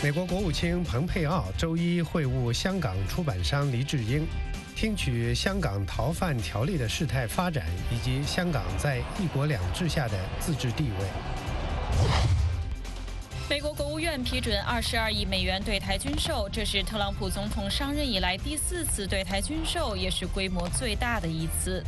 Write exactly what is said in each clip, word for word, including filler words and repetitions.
美国国务卿蓬佩奥周一会晤香港出版商黎智英，听取香港逃犯条例的事态发展以及香港在一国两制下的自治地位。 美国国务院批准二十二亿美元对台军售，这是特朗普总统上任以来第四次对台军售，也是规模最大的一次。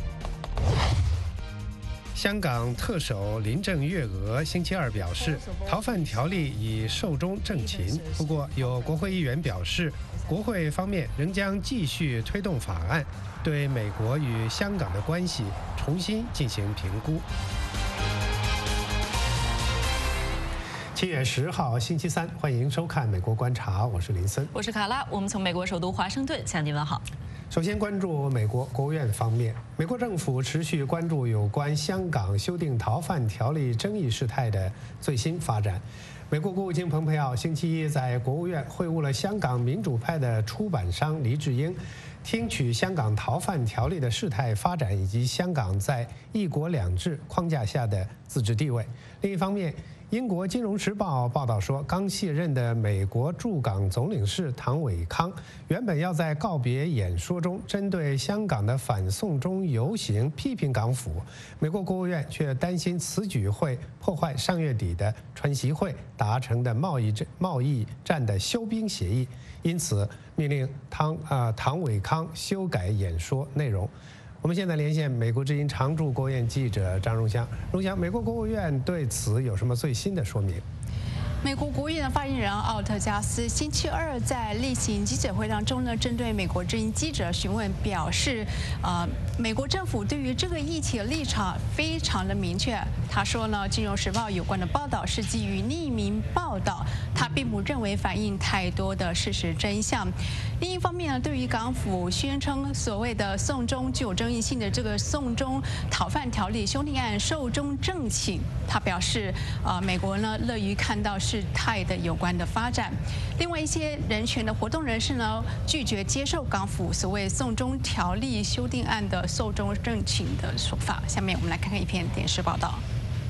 香港特首林郑月娥星期二表示，逃犯条例已寿终正寝。不过，有国会议员表示，国会方面仍将继续推动法案，对美国与香港的关系重新进行评估。七月十号星期三，欢迎收看《美国观察》，我是林森， 我是卡拉，我们从美国首都华盛顿向您问好。 首先关注美国国务院方面，美国政府持续关注有关香港修订逃犯条例争议事态的最新发展。美国国务卿蓬佩奥星期一在国务院会晤了香港民主派的出版商黎智英，听取香港逃犯条例的事态发展以及香港在一国两制框架下的自治地位。另一方面，英国《金融时报》报道说，刚卸任的美国驻港总领事唐伟康原本要在告别演说中针对香港的反送中游行批评港府，美国国务院却担心此举会破坏上月底的川习会达成的贸易战贸易战的休兵协议，因此命令唐啊、呃、唐伟康修改演说内容。我们现在连线美国之音常驻国务院记者张荣香。荣香，美国国务院对此有什么最新的说明？ 美国国务院的发言人奥特加斯星期二在例行记者会当中呢，针对美国之音记者询问表示，呃，美国政府对于这个议题的立场非常的明确。他说呢，《金融时报》有关的报道是基于匿名报道，他并不认为反映太多的事实真相。另一方面呢，对于港府宣称所谓的送中具有争议性的这个送中逃犯条例修订案寿终正寝，他表示，呃，美国呢乐于看到事态的有关的发展。另外一些人权的活动人士呢，拒绝接受港府所谓送中条例修订案的寿终正寝的说法。下面我们来看看一篇电视报道。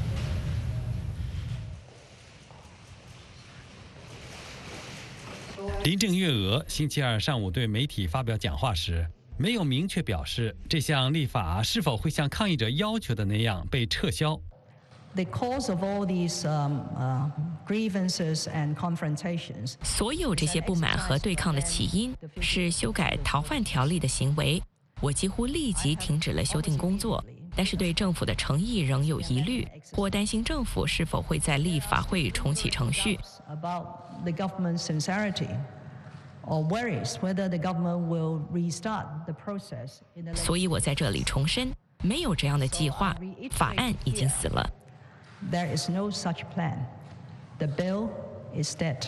林郑月娥星期二上午对媒体发表讲话时，没有明确表示这项立法是否会像抗议者要求的那样被撤销。 The cause of all these um, uh, grievances and confrontations. 所有这些不满和对抗的起因是修改逃犯条例的行为。我几乎立即停止了修订工作，但是对政府的诚意仍有疑虑，或担心政府是否会在立法会重启程序。 About the government's sincerity, or worries whether the government will restart the process. 所以我在这里重申，没有这样的计划，法案已经死了。 There is no such plan. The bill is dead.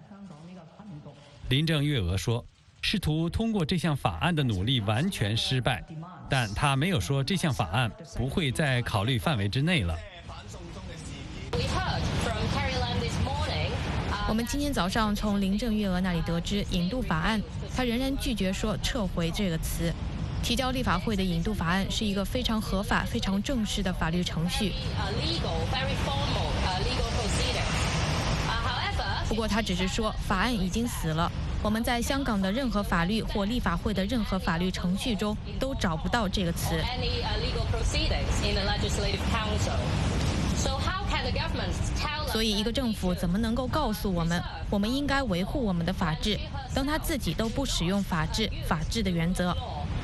林郑月娥说，试图通过这项法案的努力完全失败，但她没有说这项法案不会在考虑范围之内了。 我们今天早上从林郑月娥那里得知，引渡法案，她仍然拒绝说撤回这个词。提交立法会的引渡法案是一个非常合法、非常正式的法律程序。不过他只是说法案已经死了，我们在香港的任何法律或立法会的任何法律程序中都找不到这个词。所以一个政府怎么能够告诉我们，我们应该维护我们的法治，当他自己都不使用法治、法治的原则？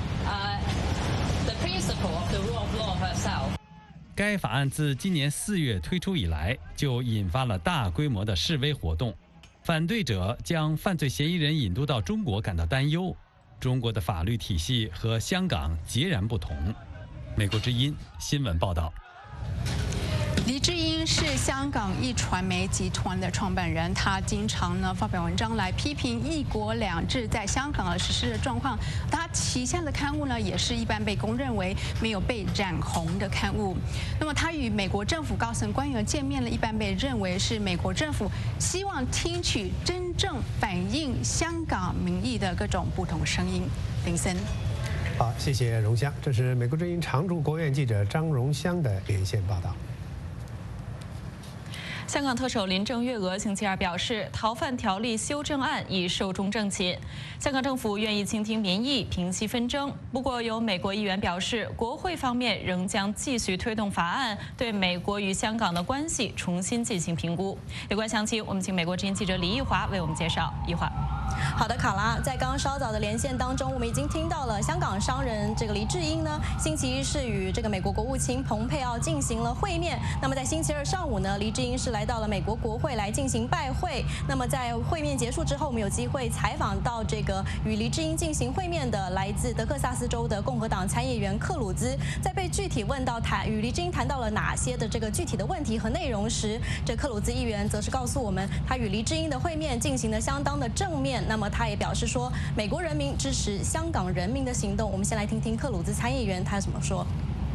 该法案自今年四月推出以来，就引发了大规模的示威活动。反对者将犯罪嫌疑人引渡到中国感到担忧。中国的法律体系和香港截然不同。美国之音新闻报道。 黎智英是香港一传媒集团的创办人，他经常呢发表文章来批评一国两制在香港的实施的状况。他旗下的刊物呢，也是一般被公认为没有被染红的刊物。那么他与美国政府高层官员见面了，一般被认为是美国政府希望听取真正反映香港民意的各种不同声音。林森。 好，谢谢荣香。这是美国之音常驻国务院记者张荣香的连线报道。 香港特首林郑月娥星期二表示，逃犯条例修正案已寿终正寝，香港政府愿意倾听民意，平息纷争。不过，有美国议员表示，国会方面仍将继续推动法案，对美国与香港的关系重新进行评估。有关详情，我们请美国之音记者李义华为我们介绍。义华。 好的，卡拉，在刚刚稍早的连线当中，我们已经听到了香港商人这个黎智英呢，星期一是与这个美国国务卿蓬佩奥进行了会面。那么在星期二上午呢，黎智英是来到了美国国会来进行拜会。那么在会面结束之后，我们有机会采访到这个与黎智英进行会面的来自德克萨斯州的共和党参议员克鲁兹。在被具体问到谈与黎智英谈到了哪些的这个具体的问题和内容时，这克鲁兹议员则是告诉我们，他与黎智英的会面进行的相当的正面。那么他也表示说，美国人民支持香港人民的行动。我们先来听听克鲁兹参议员他怎么说。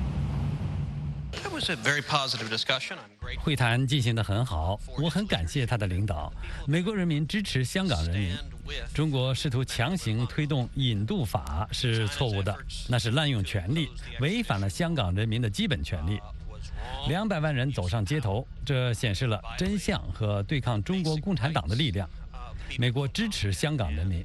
会谈进行得很好，我很感谢他的领导。美国人民支持香港人民。中国试图强行推动引渡法是错误的，那是滥用权力，违反了香港人民的基本权利。两百万人走上街头，这显示了真相和对抗中国共产党的力量。美国支持香港人民。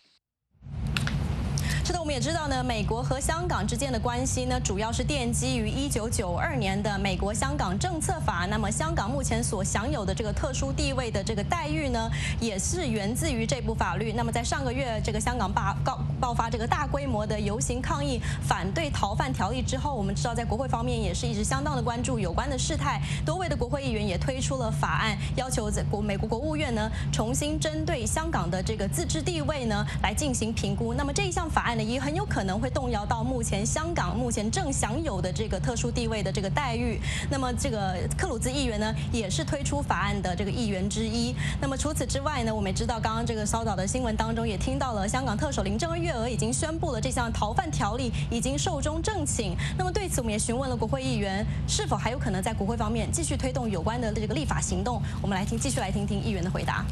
是的，我们也知道呢，美国和香港之间的关系呢，主要是奠基于一九九二年的《美国香港政策法》。那么，香港目前所享有的这个特殊地位的这个待遇呢，也是源自于这部法律。那么，在上个月这个香港爆爆爆发这个大规模的游行抗议，反对逃犯条例之后，我们知道在国会方面也是一直相当的关注有关的事态。多位的国会议员也推出了法案，要求在国美国国务院呢重新针对香港的这个自治地位呢来进行评估。那么这一项法案呢，也很有可能会动摇到目前香港目前正享有的这个特殊地位的这个待遇。那么这个克鲁兹议员呢，也是推出法案的这个议员之一。那么除此之外呢，我们也知道刚刚这个稍早的新闻当中也听到了，香港特首林郑月娥已经宣布了这项逃犯条例已经寿终正寝。那么对此，我们也询问了国会议员，是否还有可能在国会方面继续推动有关的这个立法行动？我们来听，继续来听听议员的回答。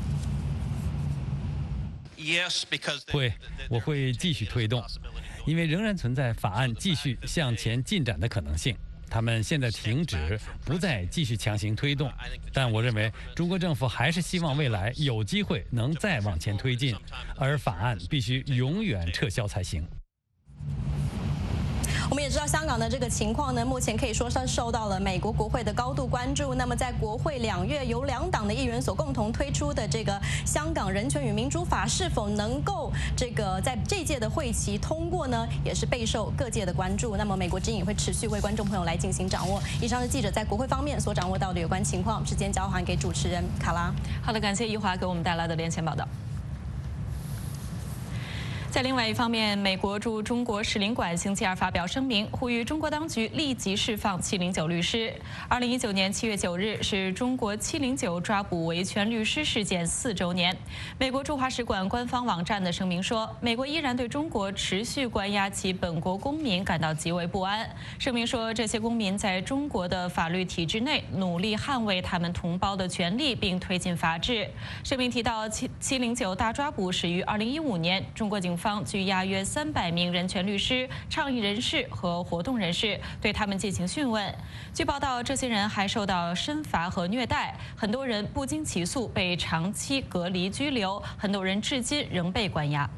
会，我会继续推动，因为仍然存在法案继续向前进展的可能性。他们现在停止，不再继续强行推动，但我认为中国政府还是希望未来有机会能再往前推进，而法案必须永远撤销才行。 我们也知道香港的这个情况呢，目前可以说是受到了美国国会的高度关注。那么在国会两月由两党的议员所共同推出的这个香港人权与民主法是否能够这个在这届的会期通过呢，也是备受各界的关注。那么美国之音也会持续为观众朋友来进行掌握。以上是记者在国会方面所掌握到的有关情况，时间交还给主持人卡拉。 好的，感谢怡华给我们带来的连线报道。在另外一方面，美国驻中国使领馆星期二发表声明，呼吁中国当局立即释放七零九律师。二零一九年七月九日是中国七零九抓捕维权律师事件四周年。美国驻华使馆官方网站的声明说，美国依然对中国持续关押其本国公民感到极为不安。声明说，这些公民在中国的法律体制内努力捍卫他们同胞的权利，并推进法治。声明提到，七七零九大抓捕始于二零一五年，中国警方方拘押约三百名人权律师、倡议人士和活动人士，对他们进行讯问。据报道，这些人还受到身罚和虐待，很多人不经起诉被长期隔离拘留，很多人至今仍被关押。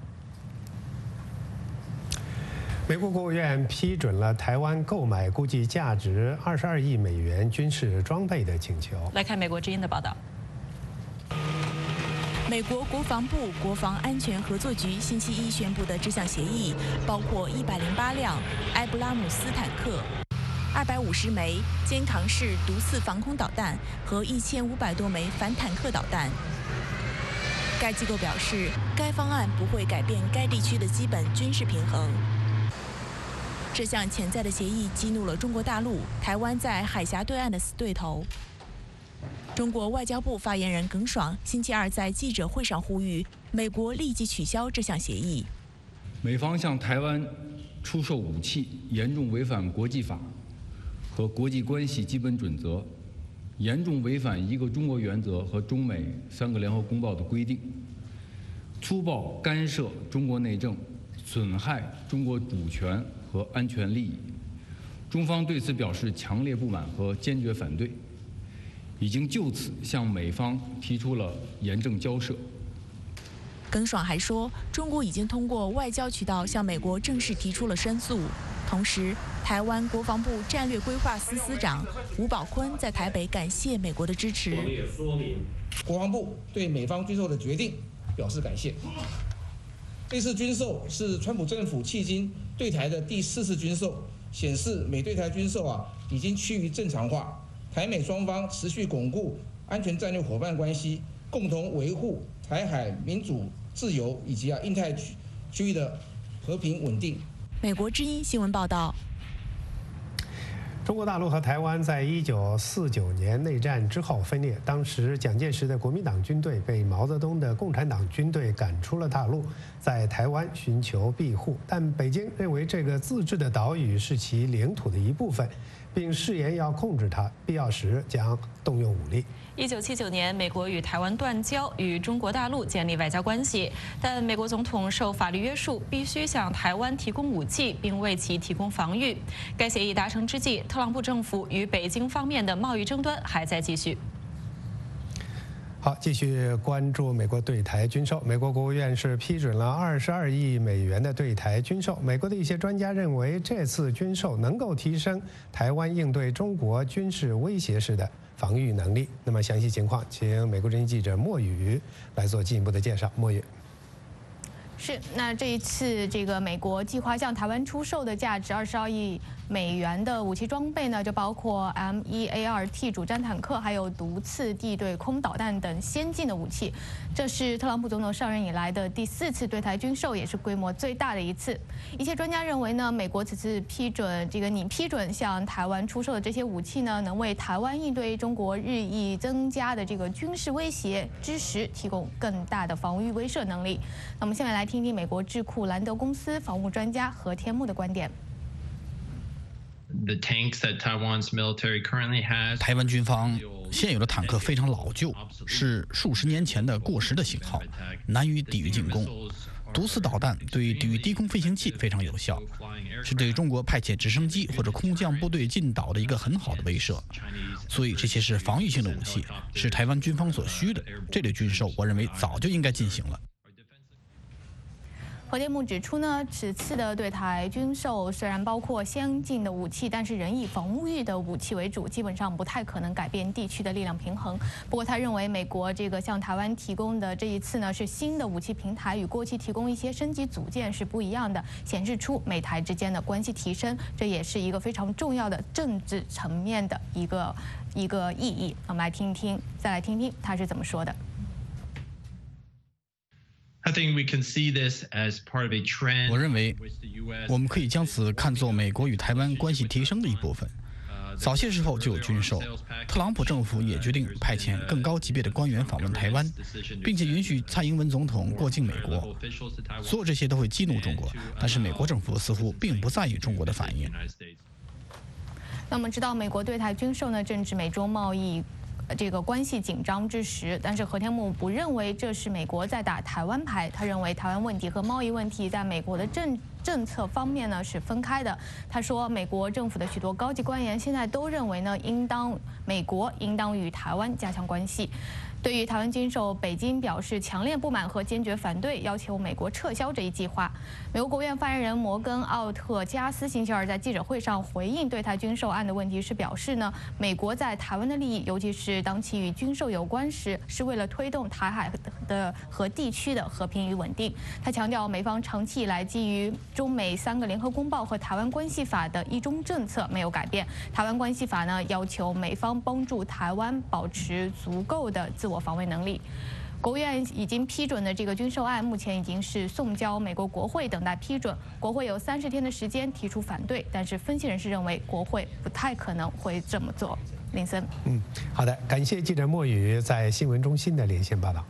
美国国务院批准了台湾购买估计价值二十二亿美元军事装备的请求。 来看美国之音的报道。 美国国防部国防安全合作局星期一宣布的这项协议，包括一百零八辆埃布拉姆斯坦克、二百五十枚肩扛式毒刺防空导弹和一千五百多枚反坦克导弹。该机构表示，该方案不会改变该地区的基本军事平衡。这项潜在的协议激怒了中国大陆、台湾在海峡对岸的死对头。中国外交部发言人耿爽星期二在记者会上呼吁，美国立即取消这项协议。 美方向台湾出售武器，严重违反国际法和国际关系基本准则，严重违反一个中国原则和中美三个联合公报的规定，粗暴干涉中国内政，损害中国主权和安全利益。中方对此表示强烈不满和坚决反对。 已经就此向美方提出了严正交涉。 耿爽还说，中国已经通过外交渠道向美国正式提出了申诉。同时，台湾国防部战略规划司司长吴宝坤在台北感谢美国的支持。 我们也说明，国防部对美方军售的决定表示感谢。这次军售是川普政府迄今对台的第四次军售，显示美对台军售啊已经趋于正常化。台美双方持续巩固安全战略伙伴关系，共同维护台海民主自由以及啊印太区区域的和平稳定。 美国之音新闻报道。 中国大陆和台湾在一九四九年内战之后分裂，当时蒋介石的国民党军队被毛泽东的共产党军队赶出了大陆，在台湾寻求庇护，但北京认为这个自治的岛屿是其领土的一部分，并誓言要控制它，必要时将动用武力。 一九七九年，美国与台湾断交，与中国大陆建立外交关系，但美国总统受法律约束，必须向台湾提供武器，并为其提供防御。该协议达成之际，特朗普政府与北京方面的贸易争端还在继续。 好，继续关注美国对台军售。美国国务院是批准了二十二亿美元的对台军售。美国的一些专家认为，这次军售能够提升台湾应对中国军事威胁时的防御能力。那么详细情况，请美国之音记者莫宇来做进一步的介绍。莫宇。 是，那这一次这个美国计划向台湾出售的价值二十二亿美元的武器装备呢，就包括 M 一 A 二 T 主战坦克，还有毒刺地对空导弹等先进的武器。这是特朗普总统上任以来的第四次对台军售，也是规模最大的一次。一些专家认为呢，美国此次批准这个拟批准向台湾出售的这些武器呢，能为台湾应对中国日益增加的这个军事威胁之时提供更大的防御威慑能力。那我们下面来听听美国智库兰德公司防务专家何天木的观点。 台湾军方现有的坦克非常老旧，是数十年前的过时的型号，难以抵御进攻。毒刺导弹对抵御低空飞行器非常有效，是对中国派遣直升机或者空降部队进岛的一个很好的威慑。所以这些是防御性的武器，是台湾军方所需的。这类军售，我认为早就应该进行了。 何天木指出呢，此次的对台军售虽然包括先进的武器，但是仍以防御的武器为主，基本上不太可能改变地区的力量平衡。不过他认为，美国这个向台湾提供的这一次呢，是新的武器平台，与过去提供一些升级组件是不一样的，显示出美台之间的关系提升，这也是一个非常重要的政治层面的一个一个意义。我们来听听，再来听听他是怎么说的。 我认为，我们可以将此看作美国与台湾关系提升的一部分。早些时候就有军售，特朗普政府也决定派遣更高级别的官员访问台湾，并且允许蔡英文总统过境美国。所有这些都会激怒中国，但是美国政府似乎并不在意中国的反应。 那我们知道，美国对台军售呢，正值美中贸易这个关系紧张之时，但是何天木不认为这是美国在打台湾牌，他认为台湾问题和贸易问题在美国的政政策方面呢是分开的。他说，美国政府的许多高级官员现在都认为呢，应当美国应当与台湾加强关系。对于台湾军售，北京表示强烈不满和坚决反对，要求美国撤销这一计划。美国国务院发言人摩根·奥特加斯星期二在记者会上回应对台军售案的问题时表示呢，美国在台湾的利益，尤其是当其与军售有关时，是为了推动台海的和地区的和平与稳定。他强调，美方长期以来基于中美三个联合公报和台湾关系法的一中政策没有改变。台湾关系法呢，要求美方帮助台湾保持足够的自我防卫能力。国务院已经批准的这个军售案，目前已经是送交美国国会等待批准。国会有三十天的时间提出反对，但是分析人士认为国会不太可能会这么做。林森， 嗯，好的，感谢记者莫宇在新闻中心的连线报道。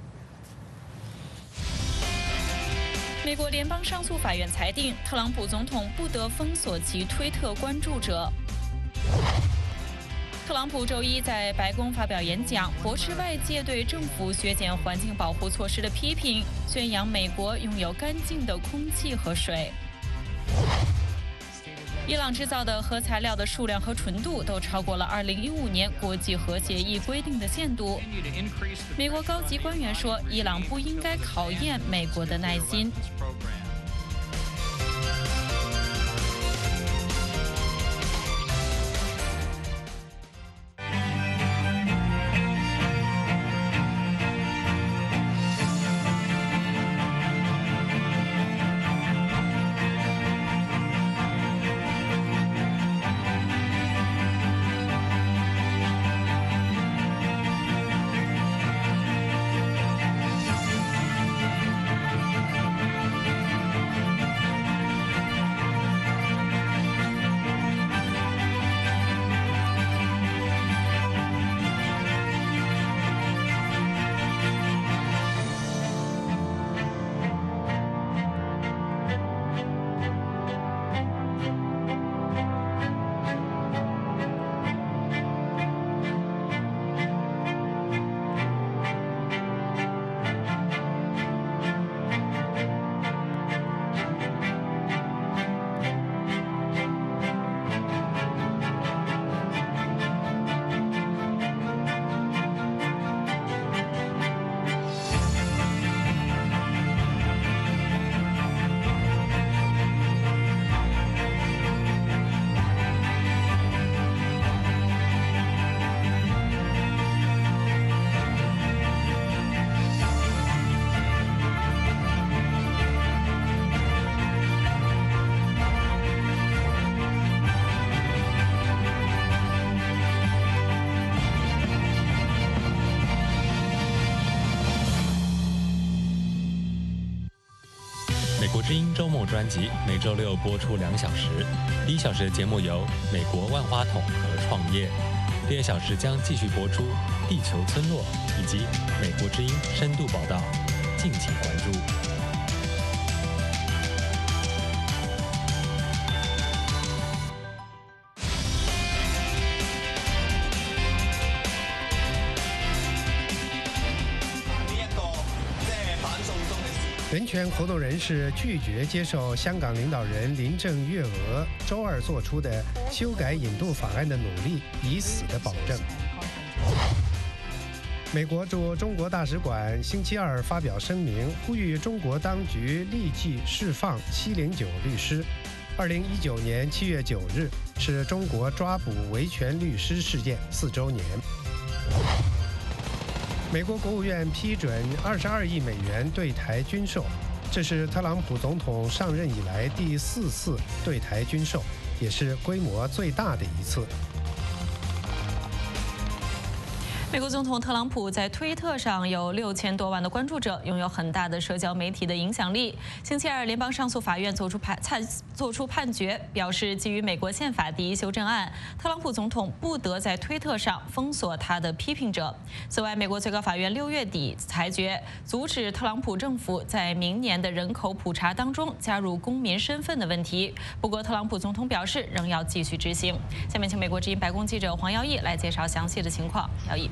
美国联邦上诉法院裁定，特朗普总统不得封锁其推特关注者。特朗普周一在白宫发表演讲，驳斥外界对政府削减环境保护措施的批评，宣扬美国拥有干净的空气和水。 伊朗制造的核材料的数量和纯度都超过了二零一五年国际核协议规定的限度。美国高级官员说，伊朗不应该考验美国的耐心。 美国之音周末专辑每周六播出两小时，第一小时的节目由美国万花筒和创业，第二小时将继续播出地球村落以及美国之音深度报道，敬请关注。 人权活动人士拒绝接受香港领导人林郑月娥周二做出的修改引渡法案的努力已死的保证。美国驻中国大使馆星期二发表声明，呼吁中国当局立即释放七零九律师。二零一九年七月九日是中国抓捕维权律师事件四周年。美国国务院批准二十二亿美元对台军售，这是特朗普总统上任以来第四次对台军售，也是规模最大的一次。 美国总统特朗普在推特上有六千多万的关注者，拥有很大的社交媒体的影响力。星期二，联邦上诉法院作出判判作出判决，表示基于美国宪法第一修正案，特朗普总统不得在推特上封锁他的批评者。此外，美国最高法院六月底裁决，阻止特朗普政府在明年的人口普查当中加入公民身份的问题。不过，特朗普总统表示仍要继续执行。下面请美国之音白宫记者黄耀义来介绍详细的情况。耀义。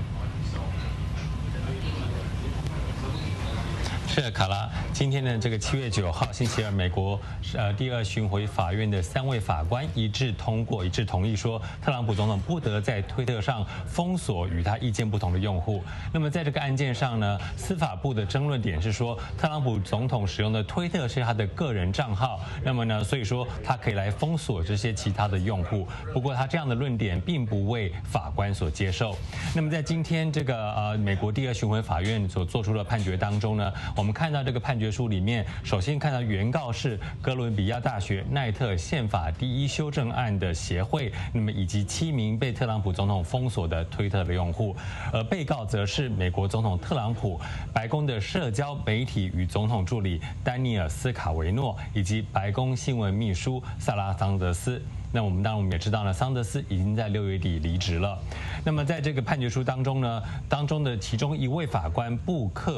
是的，卡拉，今天的这个七月九号星期二，美国呃第二巡回法院的三位法官一致通过，一致同意说，特朗普总统不得在推特上封锁与他意见不同的用户。那么在这个案件上呢，司法部的争论点是说，特朗普总统使用的推特是他的个人账号，那么呢，所以说他可以来封锁这些其他的用户。不过他这样的论点并不为法官所接受。那么在今天这个呃美国第二巡回法院所做出的判决当中呢，我们看到这个判决书里面，首先看到原告是哥伦比亚大学奈特宪法第一修正案的协会，那么以及七名被特朗普总统封锁的推特的用户，而被告则是美国总统特朗普、白宫的社交媒体与总统助理丹尼尔斯卡维诺，以及白宫新闻秘书萨拉桑德斯。那我们当然我们也知道呢，桑德斯已经在六月底离职了。那么在这个判决书当中呢，当中的其中一位法官布克。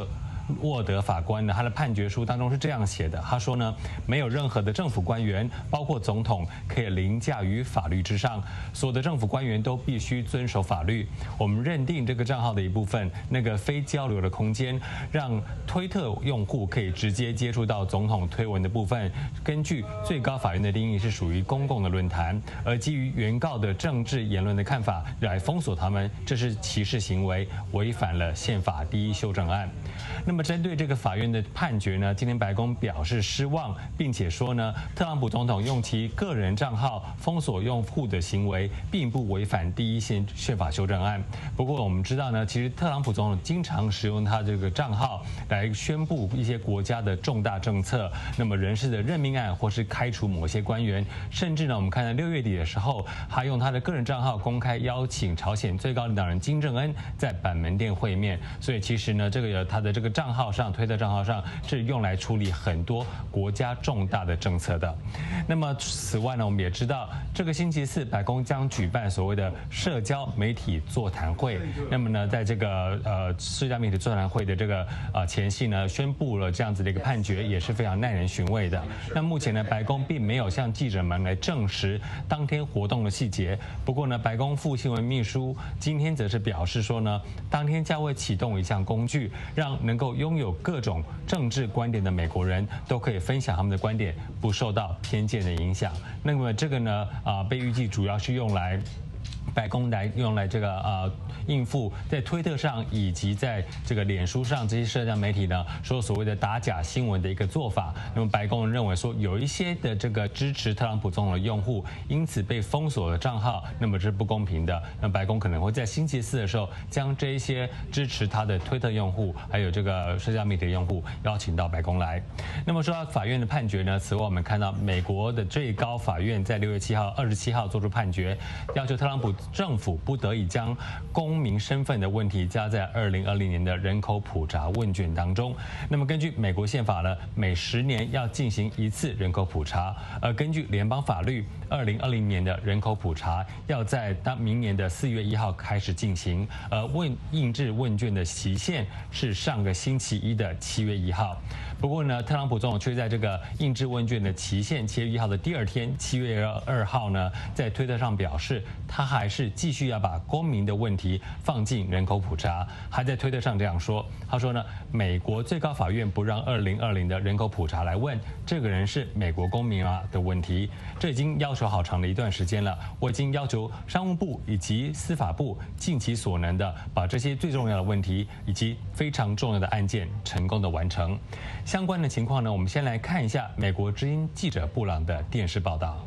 沃德法官呢，他的判决书当中是这样写的，他说呢，没有任何的政府官员，包括总统，可以凌驾于法律之上，所有的政府官员都必须遵守法律。我们认定这个账号的一部分，那个非交流的空间，让推特用户可以直接接触到总统推文的部分，根据最高法院的定义是属于公共的论坛，而基于原告的政治言论的看法来封锁他们，这是歧视行为，违反了宪法第一修正案。那么针对这个法院的判决呢，今天白宫表示失望，并且说呢，特朗普总统用其个人账号封锁用户的行为，并不违反第一宪宪法修正案。不过我们知道呢，其实特朗普总统经常使用他这个账号来宣布一些国家的重大政策，那么人事的任命案或是开除某些官员，甚至呢，我们看到六月底的时候，他用他的个人账号公开邀请朝鲜最高领导人金正恩在板门店会面。所以其实呢，这个他的这个账号上，推特账号上是用来处理很多国家重大的政策的。那么此外呢，我们也知道，这个星期四白宫将举办所谓的社交媒体座谈会。那么呢，在这个呃社交媒体座谈会的这个呃前夕呢，宣布了这样子的一个判决，也是非常耐人寻味的。那目前呢，白宫并没有向记者们来证实当天活动的细节。不过呢，白宫副新闻秘书今天则是表示说呢，当天将会启动一项工具，让能够拥有各种政治观点的美国人都可以分享他们的观点，不受到偏见的影响。那么这个呢，啊，被预计主要是用来。白宫来用来这个呃应付在推特上以及在这个脸书上这些社交媒体呢说所谓的打假新闻的一个做法。那么白宫认为说有一些的这个支持特朗普总统的用户因此被封锁了账号，那么这是不公平的。那白宫可能会在星期四的时候将这一些支持他的推特用户还有这个社交媒体的用户邀请到白宫来。那么说到法院的判决呢，此外我们看到美国的最高法院在六月七号、二十七号做出判决，要求特朗普政府不得已将公民身份的问题加在二零二零年的人口普查问卷当中。那么根据美国宪法呢，每十年要进行一次人口普查，而根据联邦法律，二零二零年的人口普查要在当明年的四月一号开始进行，而问印制问卷的期限是上个星期一的七月一号。不过呢，特朗普总统却在这个印制问卷的期限七月一号的第二天，七月二号呢，在推特上表示，他还是继续要把公民的问题放进人口普查。还在推特上这样说，他说呢，美国最高法院不让二零二零的人口普查来问这个人是美国公民啊的问题，这已经要求好长的一段时间了。我已经要求商务部以及司法部尽其所能的把这些最重要的问题以及非常重要的案件成功的完成。相关的情况呢，我们先来看一下美国之音记者布朗的电视报道。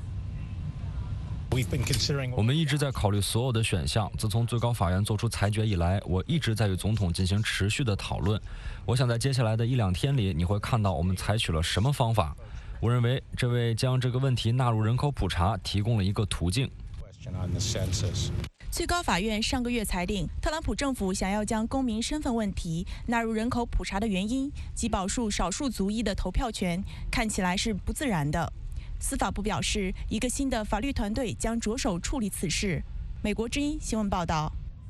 我们一直在考虑所有的选项。自从最高法院作出裁决以来，我一直在与总统进行持续的讨论。我想在接下来的一两天里，你会看到我们采取了什么方法。我认为这为将这个问题纳入人口普查提供了一个途径。 最高法院上个月裁定，特朗普政府想要将公民身份问题纳入人口普查的原因及保护少数族裔的投票权，看起来是不自然的。司法部表示，一个新的法律团队将着手处理此事。美国之音新闻报道。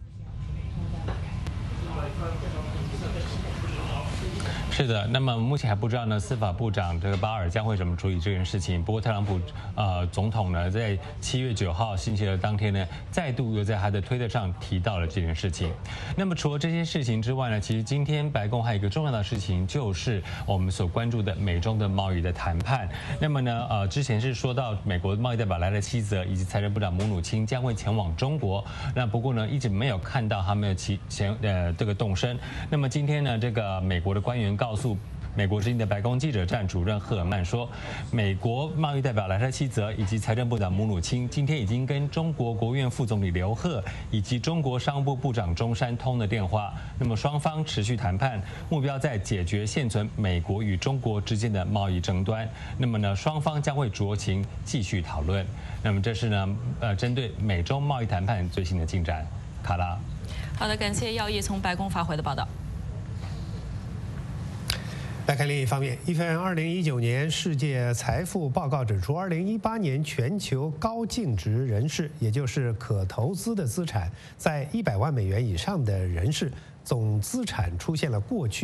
是的，那么目前还不知道呢，司法部长这个巴尔将会怎么处理这件事情。不过特朗普呃总统呢，在七月九号星期二当天呢，再度又在他的推特上提到了这件事情。那么除了这些事情之外呢，其实今天白宫还有一个重要的事情，就是我们所关注的美中的贸易的谈判。那么呢，呃，之前是说到美国贸易代表莱特希泽以及财政部长姆努钦将会前往中国，那不过呢，一直没有看到他们的其前呃这个动身。那么今天呢，这个美国的官员告诉美国之音的白宫记者站主任赫尔曼说，美国贸易代表莱特希泽以及财政部长姆努钦今天已经跟中国国务院副总理刘鹤以及中国商务部部长钟山通了电话。那么双方持续谈判，目标在解决现存美国与中国之间的贸易争端。那么呢，双方将会酌情继续讨论。那么这是呢，呃，针对美中贸易谈判最新的进展。卡拉， 好的，感谢耀义从白宫发回的报道。 来看另一方面，一份二零一九年世界财富报告指出，二零一八年全球高净值人士，也就是可投资的资产在一百万美元以上的人士，总资产出现了过去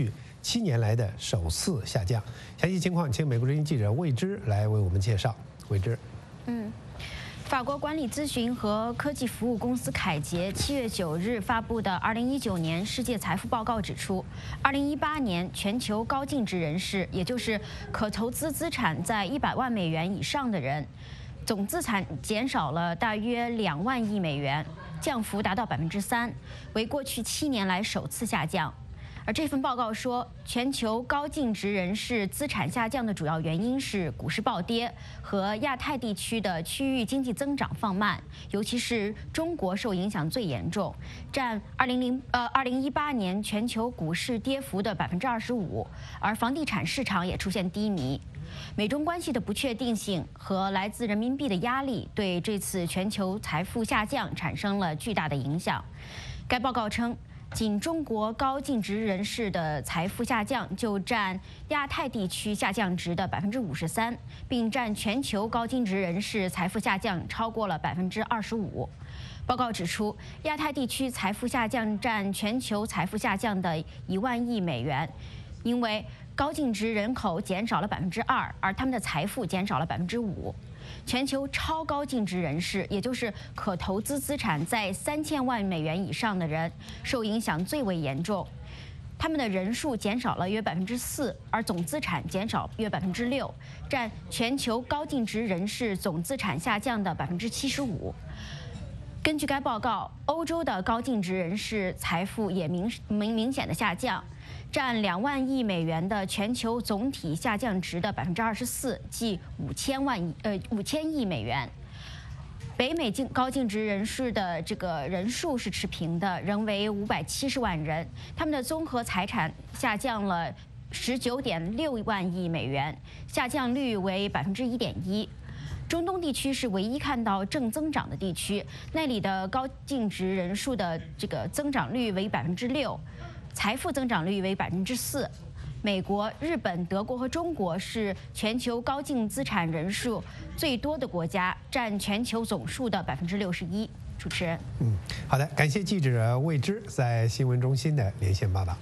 七年来的首次下降。详细情况，请美国之音记者魏之来为我们介绍。魏之， 嗯。法国管理咨询和科技服务公司凯捷七月九日发布的二零一九年世界财富报告指出，二零一八年全球高净值人士，也就是可投资资产在一百万美元以上的人，总资产减少了大约两万亿美元，降幅达到百分之三，为过去七年来首次下降。而这份报告说，全球高净值人士资产下降的主要原因是股市暴跌和亚太地区的区域经济增长放慢，尤其是中国受影响最严重，占二零零呃二零一八年全球股市跌幅的百分之二十五，而房地产市场也出现低迷。美中关系的不确定性和来自人民币的压力，对这次全球财富下降产生了巨大的影响。该报告称，仅中国高净值人士的财富下降就占亚太地区下降值的百分之五十三，并占全球高净值人士财富下降超过了百分之二十五。报告指出，亚太地区财富下降占全球财富下降的一万亿美元，因为高净值人口减少了百分之二，而他们的财富减少了百分之五。全球超高净值人士，也就是可投资资产在三千万美元以上的人，受影响最为严重。他们的人数减少了约百分之四，而总资产减少约百分之六，占全球高净值人士总资产下降的百分之七十五。根据该报告，欧洲的高净值人士财富也明明明显的下降，占两万亿美元的全球总体下降值的百分之二十四，即五千万亿呃五千亿美元。北美净高净值人士的这个人数是持平的，仍为五百七十万人，他们的综合财产下降了十九点六万亿美元，下降率为百分之一点一。中东地区是唯一看到正增长的地区，那里的高净值人数的这个增长率为百分之六，财富增长率为百分之四。美国、日本、德国和中国是全球高净资产人数最多的国家，占全球总数的百分之六十一。主持人， 嗯，好的，感谢记者魏之在新闻中心的连线报道。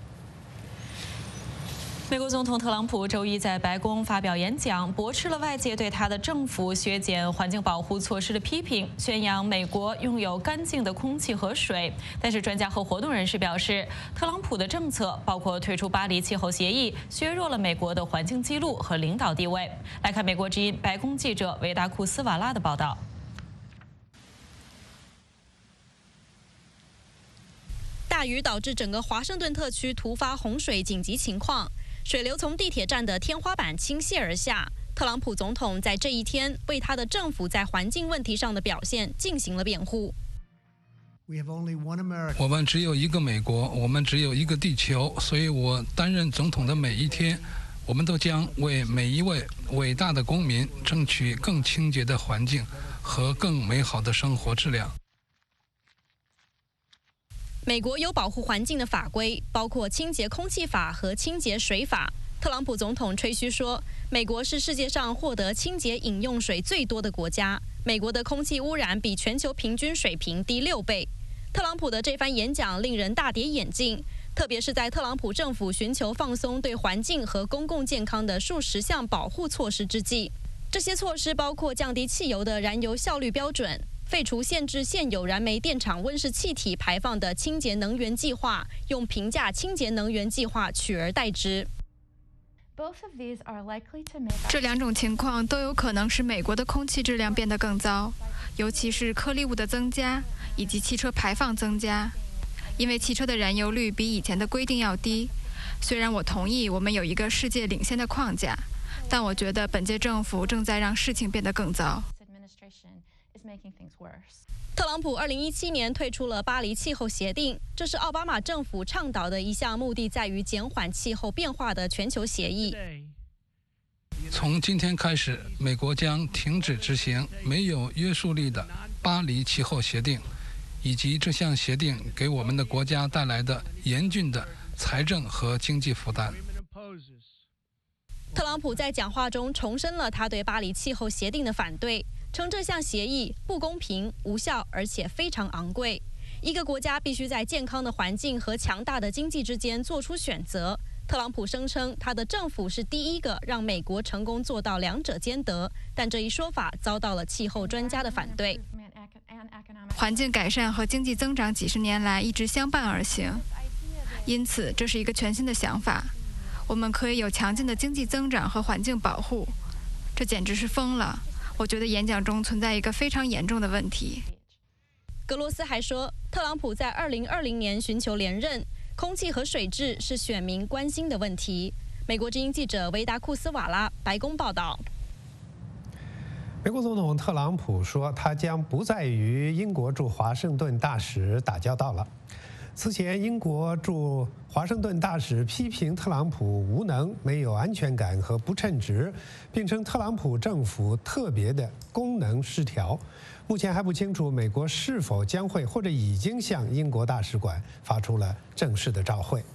美国总统特朗普周一在白宫发表演讲，驳斥了外界对他的政府削减环境保护措施的批评，宣扬美国拥有干净的空气和水。但是，专家和活动人士表示，特朗普的政策包括退出巴黎气候协议，削弱了美国的环境记录和领导地位。来看美国之音白宫记者维达库斯瓦拉的报道。 大雨导致整个华盛顿特区突发洪水紧急情况。水流从地铁站的天花板倾泻而下。特朗普总统在这一天为他的政府在环境问题上的表现进行了辩护。 我们只有一个美国，我们只有一个地球，所以我担任总统的每一天，我们都将为每一位伟大的公民争取更清洁的环境和更美好的生活质量。 美国有保护环境的法规，包括清洁空气法和清洁水法。特朗普总统吹嘘说，美国是世界上获得清洁饮用水最多的国家，美国的空气污染比全球平均水平低六倍。特朗普的这番演讲令人大跌眼镜，特别是在特朗普政府寻求放松对环境和公共健康的数十项保护措施之际。这些措施包括降低汽油的燃油效率标准，废除限制现有燃煤电厂温室气体排放的清洁能源计划，用平价清洁能源计划取而代之。 这两种情况都有可能使美国的空气质量变得更糟，尤其是颗粒物的增加以及汽车排放增加。因为汽车的燃油率比以前的规定要低。虽然我同意我们有一个世界领先的框架，但我觉得本届政府正在让事情变得更糟。 特朗普二零一七年退出了巴黎气候协定，这是奥巴马政府倡导的一项目的在于减缓气候变化的全球协议。 从今天开始，美国将停止执行没有约束力的巴黎气候协定，以及这项协定给我们的国家带来的严峻的财政和经济负担。 特朗普在讲话中重申了他对巴黎气候协定的反对，称这项协议不公平、无效，而且非常昂贵。一个国家必须在健康的环境和强大的经济之间做出选择。 特朗普声称他的政府是第一个让美国成功做到两者兼得，但这一说法遭到了气候专家的反对。 环境改善和经济增长几十年来一直相伴而行，因此这是一个全新的想法。我们可以有强劲的经济增长和环境保护，这简直是疯了！我觉得演讲中存在一个非常严重的问题。 格罗斯还说，特朗普在二零二零年寻求连任，空气和水质是选民关心的问题。美国之音记者维达库斯瓦拉，白宫报道。 美国总统特朗普说，他将不再与英国驻华盛顿大使打交道了。此前，英国驻华盛顿大使批评特朗普无能、没有安全感和不称职，并称特朗普政府特别的功能失调。目前还不清楚美国是否将会或者已经向英国大使馆发出了正式的照会。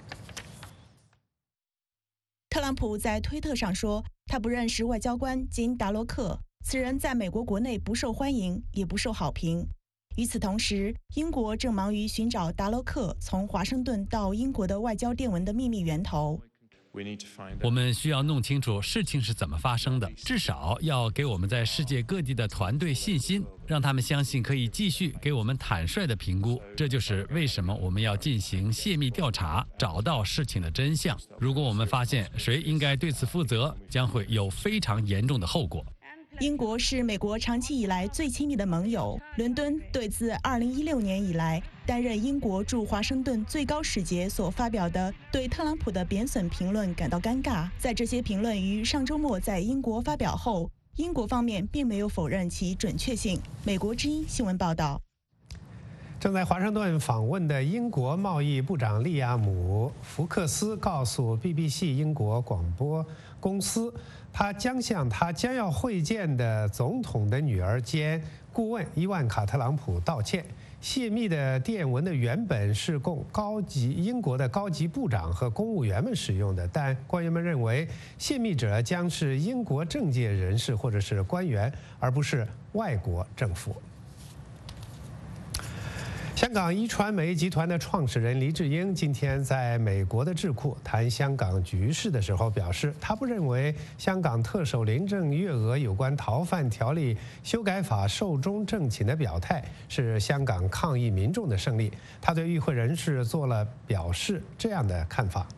特朗普在推特上说，他不认识外交官金达罗克，此人在美国国内不受欢迎，也不受好评。与此同时，英国正忙于寻找达罗克从华盛顿到英国的外交电文的秘密源头。 我们需要弄清楚事情是怎么发生的，至少要给我们在世界各地的团队信心，让他们相信可以继续给我们坦率的评估。这就是为什么我们要进行泄密调查，找到事情的真相。如果我们发现谁应该对此负责，将会有非常严重的后果。 英国是美国长期以来最亲密的盟友。伦敦对自二零一六年以来担任英国驻华盛顿最高使节所发表的对特朗普的贬损评论感到尴尬。在这些评论于上周末在英国发表后，英国方面并没有否认其准确性。美国之音新闻报道。 正在华盛顿访问的英国贸易部长利亚姆·福克斯告诉 B B C 英国广播公司，他将向他将要会见的总统的女儿兼顾问伊万卡·特朗普道歉。泄密的电文的原本是供高级英国的高级部长和公务员们使用的，但官员们认为泄密者将是英国政界人士或者是官员，而不是外国政府。香港一传媒集团的创始人黎智英今天在美国的智库谈香港局势的时候表示，他不认为香港特首林郑月娥有关逃犯条例修改法寿终正寝的表态是香港抗议民众的胜利。他对与会人士做了表示这样的看法。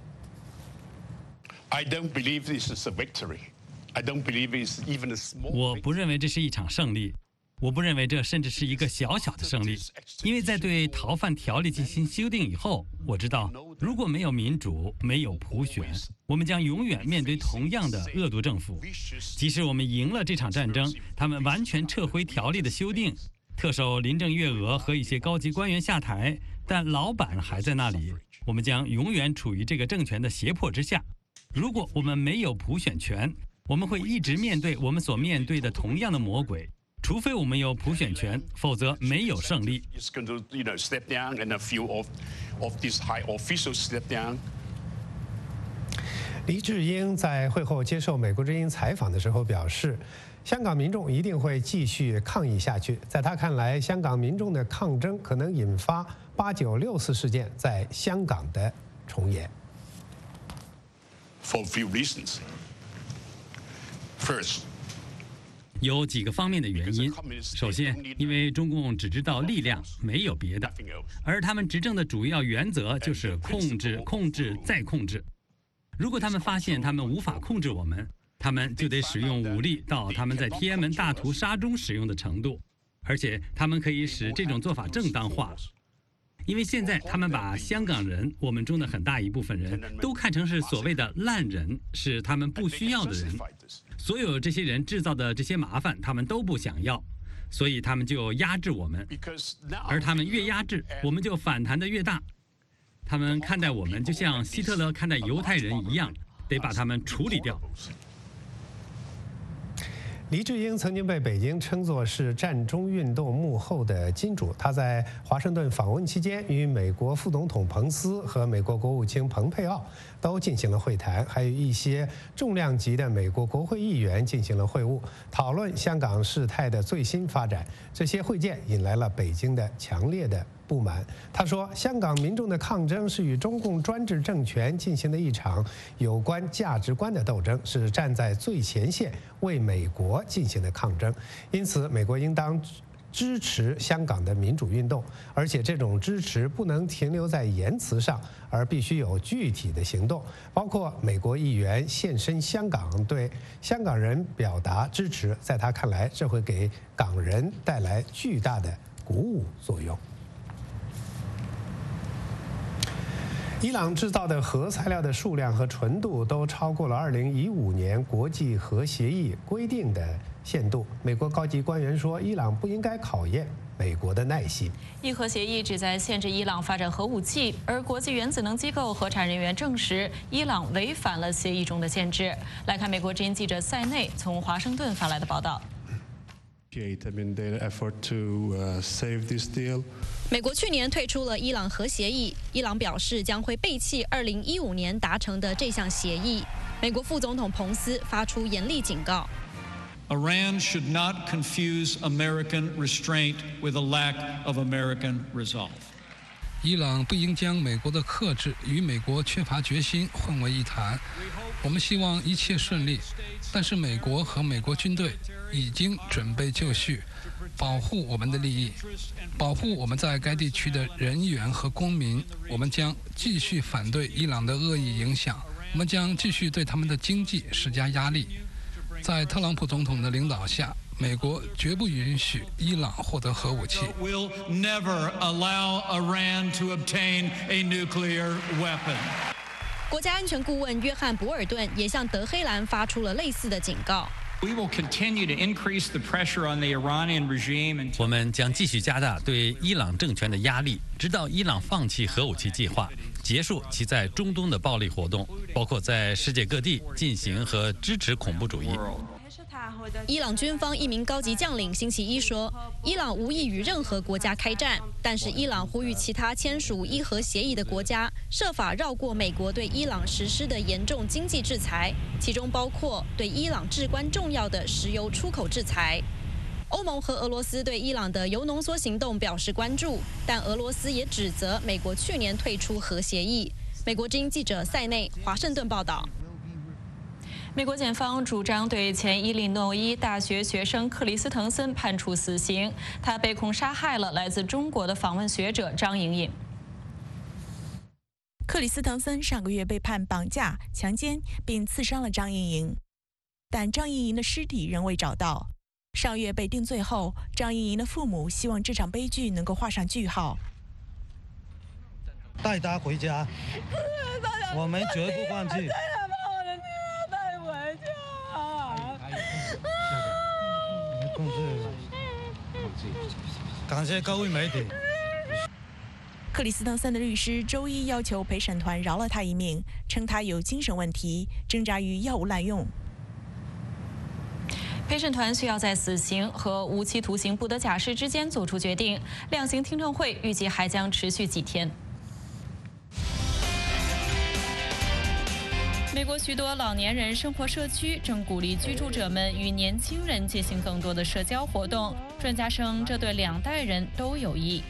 I don't believe this is a victory. I don't believe it's even a small. 我不认为这是一场胜利。我不认为这甚至是一个小小的胜利，因为在对逃犯条例进行修订以后，我知道如果没有民主，没有普选，我们将永远面对同样的恶毒政府。即使我们赢了这场战争，他们完全撤回条例的修订，特首林郑月娥和一些高级官员下台，但老板还在那里，我们将永远处于这个政权的胁迫之下。如果我们没有普选权，我们会一直面对我们所面对的同样的魔鬼。除非我们有普选权，否则没有胜利。 黎智英在会后接受美国之音采访的时候表示，香港民众一定会继续抗议下去。在他看来，香港民众的抗争可能引发八九六四事件在香港的重演。 For a few reasons. First. 有几个方面的原因。首先，因为中共只知道力量，没有别的，而他们执政的主要原则就是控制、控制再控制。如果他们发现他们无法控制我们，他们就得使用武力到他们在天安门大屠杀中使用的程度，而且他们可以使这种做法正当化。因为现在他们把香港人，我们中的很大一部分人都看成是所谓的烂人，是他们不需要的人。所有这些人制造的这些麻烦，他们都不想要，所以他们就压制我们。而他们越压制，我们就反弹得越大。他们看待我们就像希特勒看待犹太人一样，得把他们处理掉。 黎智英曾经被北京称作是战中运动幕后的金主。他在华盛顿访问期间，与美国副总统彭斯和美国国务卿蓬佩奥都进行了会谈，还有一些重量级的美国国会议员进行了会晤，讨论香港事态的最新发展。这些会见引来了北京的强烈的不满。他说，香港民众的抗争是与中共专制政权进行的一场有关价值观的斗争，是站在最前线为美国进行的抗争。因此，美国应当支持香港的民主运动，而且这种支持不能停留在言辞上，而必须有具体的行动，包括美国议员现身香港，对香港人表达支持。在他看来，这会给港人带来巨大的鼓舞作用。伊朗制造的核材料的数量和纯度都超过了二零一五年国际核协议规定的限度。美国高级官员说，伊朗不应该考验美国的耐心。 伊核协议旨在限制伊朗发展核武器，而国际原子能机构核查人员证实，伊朗违反了协议中的限制。来看美国之音记者塞内从华盛顿发来的报道。 美国去年退出了伊朗核协议，伊朗表示将会背弃二零一五年达成的这项协议。美国副总统彭斯发出严厉警告。 Iran should not confuse American restraint with a lack of American resolve. 伊朗不应将美国的克制与美国缺乏决心混为一谈。我们希望一切顺利，但是美国和美国军队已经准备就绪，保护我们的利益，保护我们在该地区的人员和公民。我们将继续反对伊朗的恶意影响，我们将继续对他们的经济施加压力。在特朗普总统的领导下，美国绝不允许伊朗获得核武器。 Will never allow Iran to obtain a nuclear weapon. 国家安全顾问约翰·博尔顿也向德黑兰发出了类似的警告。 We will continue to increase the pressure on the Iranian regime. 我们将继续加大对伊朗政权的压力，直到伊朗放弃核武器计划，结束其在中东的暴力活动，包括在世界各地进行和支持恐怖主义。 伊朗军方一名高级将领星期一说，伊朗无意与任何国家开战，但是伊朗呼吁其他签署伊核协议的国家设法绕过美国对伊朗实施的严重经济制裁，其中包括对伊朗至关重要的石油出口制裁。欧盟和俄罗斯对伊朗的铀浓缩行动表示关注，但俄罗斯也指责美国去年退出核协议。美国之音记者塞内，华盛顿报道。 美国检方主张对前伊利诺伊大学学生克里斯滕森判处死刑，他被控杀害了来自中国的访问学者张莹莹。 克里斯滕森上个月被判绑架、强奸并刺伤了张莹莹，但张莹莹的尸体仍未找到。上月被定罪后，张莹莹的父母希望这场悲剧能够画上句号。 带她回家，我们绝不放弃。感谢各位媒体。 克里斯滕森的律师周一要求陪审团饶了他一命，称他有精神问题，挣扎于药物滥用。 陪审团需要在死刑和无期徒刑不得假释之间做出决定。量刑听证会预计还将持续几天。美国许多老年人生活社区正鼓励居住者们与年轻人进行更多的社交活动。专家称，这对两代人都有益。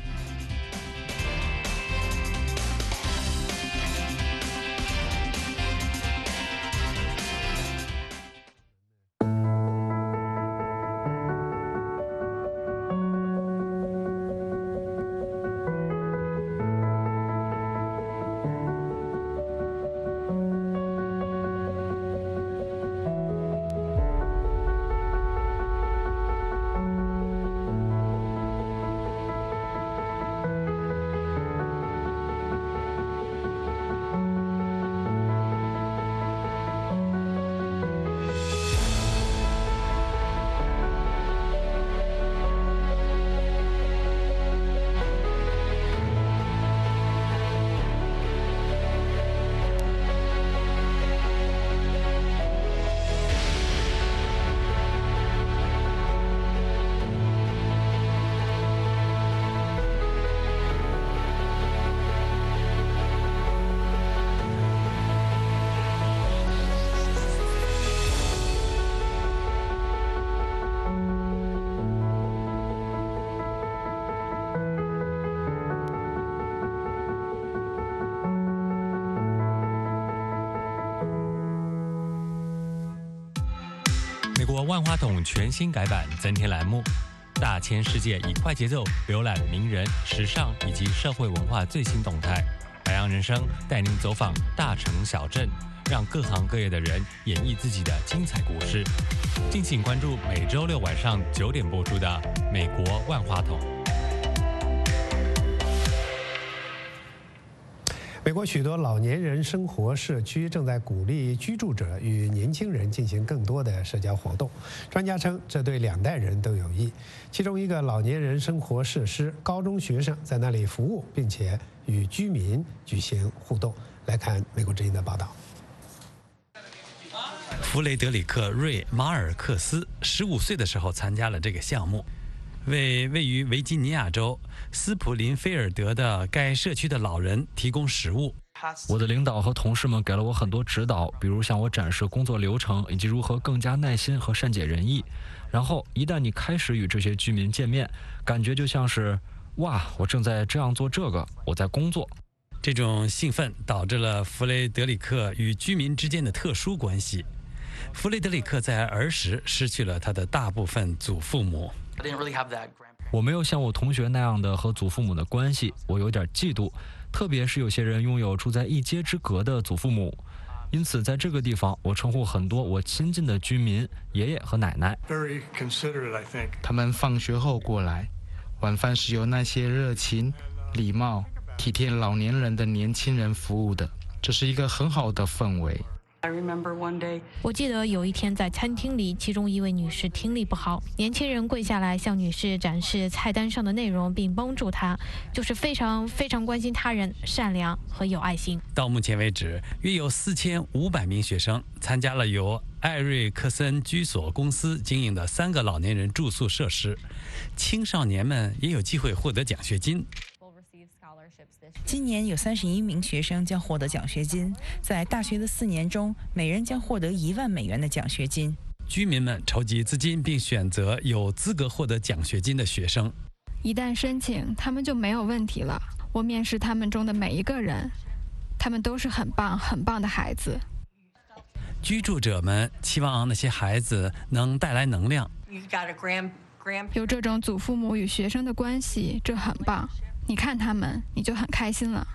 美国万花筒全新改版增添栏目，大千世界以快节奏浏览名人、时尚以及社会文化最新动态。百样人生带您走访大城小镇，让各行各业的人演绎自己的精彩故事。敬请关注每周六晚上九点播出的《美国万花筒》。 美国许多老年人生活社区正在鼓励居住者与年轻人进行更多的社交活动。专家称，这对两代人都有益。其中一个老年人生活设施，高中学生在那里服务，并且与居民举行互动。来看美国之音的报道。 弗雷德里克·瑞·马尔克斯十五岁的时候参加了这个项目，为位于维吉尼亚州斯普林菲尔德的该社区的老人提供食物。 我的领导和同事们给了我很多指导，比如向我展示工作流程以及如何更加耐心和善解人意。然后，一旦你开始与这些居民见面，感觉就像是哇，我正在这样做这个，我在工作。 这种兴奋导致了弗雷德里克与居民之间的特殊关系。弗雷德里克在儿时失去了他的大部分祖父母。 我没有像我同学那样的和祖父母的关系，我有点嫉妒，特别是有些人拥有住在一街之隔的祖父母。因此，在这个地方，我称呼很多我亲近的居民爷爷和奶奶。 他们放学后过来，晚饭是由那些热情、礼貌、体贴老年人的年轻人服务的，这是一个很好的氛围。 我记得有一天在餐厅里，其中一位女士听力不好，年轻人跪下来向女士展示菜单上的内容，并帮助她，就是非常非常关心他人、善良和有爱心。 到目前为止，约有四千五百名学生参加了由艾瑞克森居所公司经营的三个老年人住宿设施，青少年们也有机会获得奖学金。 今年有三十一名学生将获得奖学金，在大学的四年中，每人将获得一万美元的奖学金。 居民们筹集资金，并选择有资格获得奖学金的学生。 一旦申请，他们就没有问题了。我面试他们中的每一个人，他们都是很棒、很棒的孩子。 居住者们期望那些孩子能带来能量。 有这种祖父母与学生的关系，这很棒。你看他们，你就很开心了。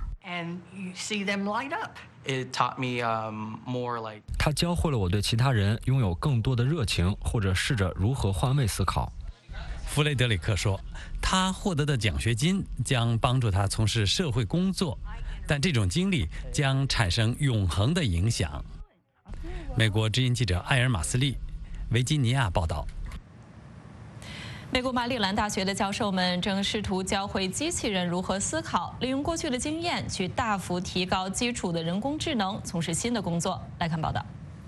他教会了我对其他人拥有更多的热情，或者试着如何换位思考。 弗雷德里克说，他获得的奖学金将帮助他从事社会工作，但这种经历将产生永恒的影响。美国之音记者艾尔马斯利，维吉尼亚报道。 美国马里兰大学的教授们正试图教会机器人如何思考，利用过去的经验去大幅提高基础的人工智能，从事新的工作。来看报道。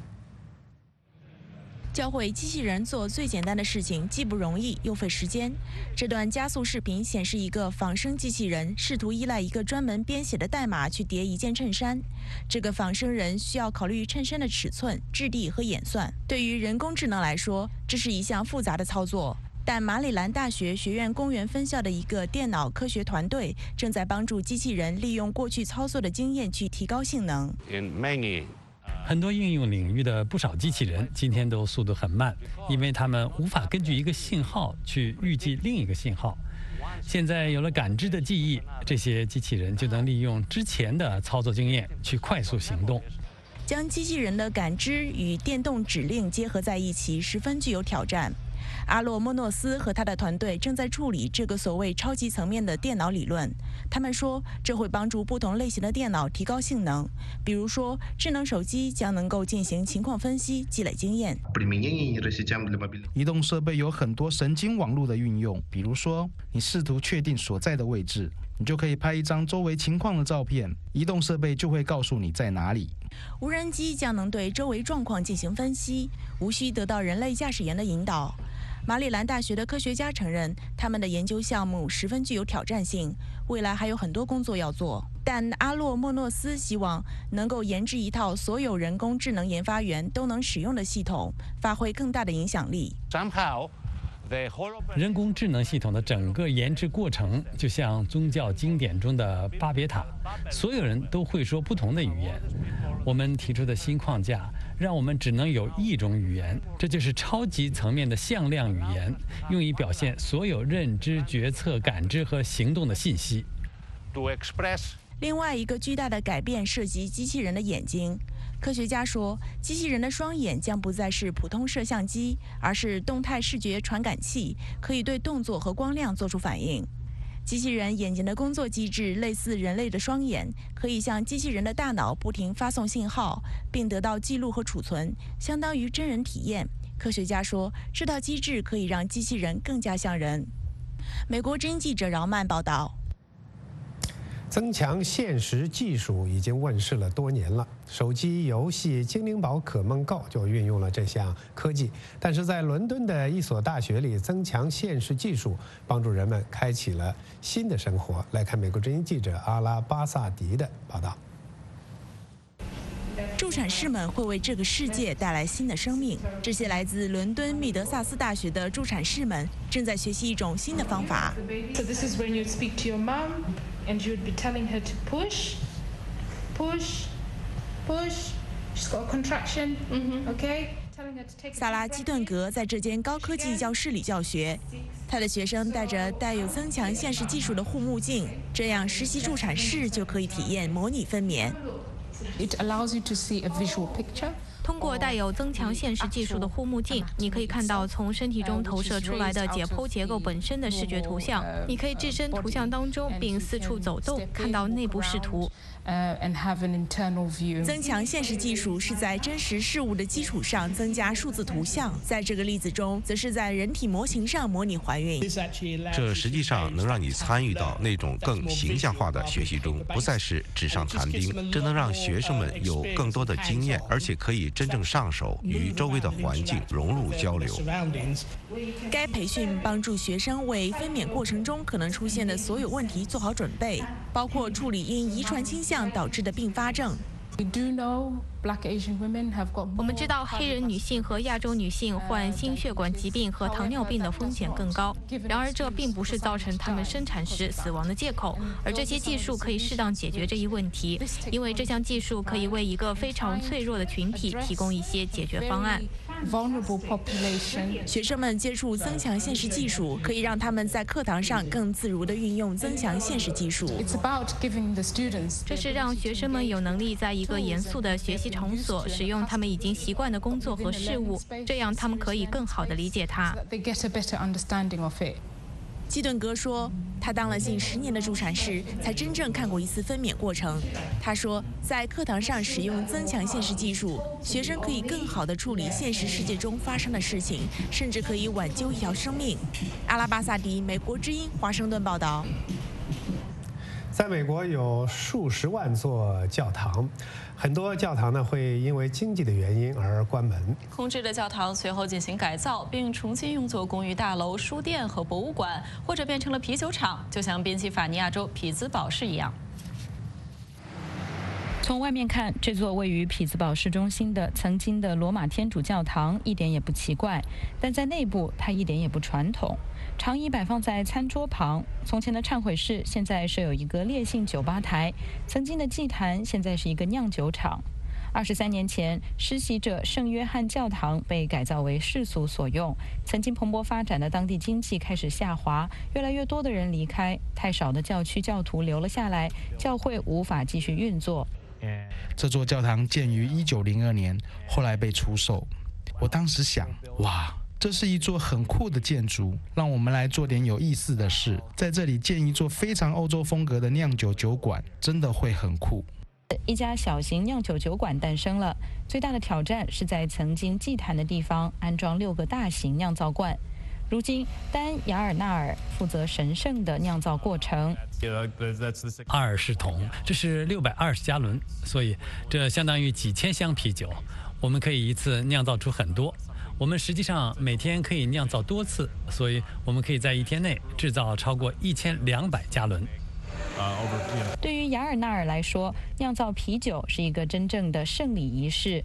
教会机器人做最简单的事情既不容易又费时间。这段加速视频显示一个仿生机器人试图依赖一个专门编写的代码去叠一件衬衫。这个仿生人需要考虑衬衫的尺寸、质地和演算。对于人工智能来说，这是一项复杂的操作。但马里兰大学学院公园分校的一个电脑科学团队正在帮助机器人利用过去操作的经验去提高性能。 很多应用领域的不少机器人今天都速度很慢，因为它们无法根据一个信号去预计另一个信号。现在有了感知的记忆，这些机器人就能利用之前的操作经验去快速行动。 将机器人的感知与电动指令结合在一起，十分具有挑战。阿洛莫诺斯和他的团队正在处理这个所谓超级层面的电脑理论。他们说，这会帮助不同类型的电脑提高性能。比如说，智能手机将能够进行情况分析，积累经验。 移动设备有很多神经网络的运用，比如说，你试图确定所在的位置，你就可以拍一张周围情况的照片，移动设备就会告诉你在哪里。 无人机将能对周围状况进行分析，无需得到人类驾驶员的引导。马里兰大学的科学家承认，他们的研究项目十分具有挑战性，未来还有很多工作要做。但阿洛莫诺斯希望能够研制一套所有人工智能研发员都能使用的系统，发挥更大的影响力。 人工智能系统的整个研制过程就像宗教经典中的巴别塔，所有人都会说不同的语言。我们提出的新框架让我们只能有一种语言，这就是超级层面的向量语言，用以表现所有认知、决策、感知和行动的信息。 另外一个巨大的改变涉及机器人的眼睛。科学家说，机器人的双眼将不再是普通摄像机，而是动态视觉传感器，可以对动作和光亮做出反应。机器人眼睛的工作机制类似人类的双眼，可以向机器人的大脑不停发送信号，并得到记录和储存，相当于真人体验。科学家说，这套机制可以让机器人更加像人。美国之音记者饶曼报道。 增强现实技术已经问世了多年了，手机游戏《精灵宝可梦 Go》就运用了这项科技。但是在伦敦的一所大学里，增强现实技术帮助人们开启了新的生活。来看美国之音记者阿拉巴萨迪的报道。 助产士们会为这个世界带来新的生命。这些来自伦敦密德萨斯大学的助产士们正在学习一种新的方法。 So this is when you'd speak to your mom, and you'd be telling her to push, push, push. She's got a contraction. Okay. 萨拉基顿格在这间高科技教室里教学，他的学生戴着带有增强现实技术的护目镜，这样实习助产士就可以体验模拟分娩。 It allows you to see a visual picture. 通过带有增强现实技术的护目镜，你可以看到从身体中投射出来的解剖结构本身的视觉图像。你可以置身图像当中，并四处走动，看到内部视图。 增强现实技术是在真实事物的基础上增加数字图像，在这个例子中，则是在人体模型上模拟怀孕。 这实际上能让你参与到那种更形象化的学习中，不再是纸上谈兵。这能让学生们有更多的经验，而且可以真正上手，与周围的环境融入交流。 该培训帮助学生为分娩过程中可能出现的所有问题做好准备，包括处理因遗传倾向导致的并发症。 我们知道黑人女性和亚洲女性患心血管疾病和糖尿病的风险更高，然而这并不是造成她们生产时死亡的借口，而这些技术可以适当解决这一问题，因为这项技术可以为一个非常脆弱的群体提供一些解决方案。 学生们接触增强现实技术，可以让他们在课堂上更自如地运用增强现实技术。 这是让学生们有能力在一个严肃的学习场所使用他们已经习惯的工作和事物，这样他们可以更好地理解它。 基顿格说，他当了近十年的助产士，才真正看过一次分娩过程。他说，在课堂上使用增强现实技术，学生可以更好地处理现实世界中发生的事情，甚至可以挽救一条生命。阿拉巴萨迪，美国之音，华盛顿报道。 在美国有数十万座教堂，很多教堂呢会因为经济的原因而关门。 空置的教堂随后进行改造，并重新用作公寓大楼、书店和博物馆，或者变成了啤酒厂，就像宾夕法尼亚州匹兹堡市一样。从外面看，这座位于匹兹堡市中心的曾经的罗马天主教堂一点也不奇怪，但在内部它一点也不传统。长椅摆放在餐桌旁，从前的忏悔室现在设有一个烈性酒吧台，曾经的祭坛现在是一个酿酒厂。二十三年前，施洗者圣约翰教堂被改造为世俗所用，曾经蓬勃发展的当地经济开始下滑，越来越多的人离开，太少的教区教徒留了下来，教会无法继续运作。 这座教堂建于一九零二年，后来被出售。我当时想，哇，这是一座很酷的建筑，让我们来做点有意思的事。在这里建一座非常欧洲风格的酿酒酒馆，真的会很酷。 一家小型酿酒酒馆诞生了，最大的挑战是在曾经祭坛的地方安装六个大型酿造罐。如今，丹·雅尔纳尔负责神圣的酿造过程。 二十桶，这是六百二十加仑，所以这相当于几千箱啤酒。我们可以一次酿造出很多。我们实际上每天可以酿造多次，所以我们可以在一天内制造超过一千两百加仑。 对于雅尔纳尔来说，酿造啤酒是一个真正的圣礼仪式。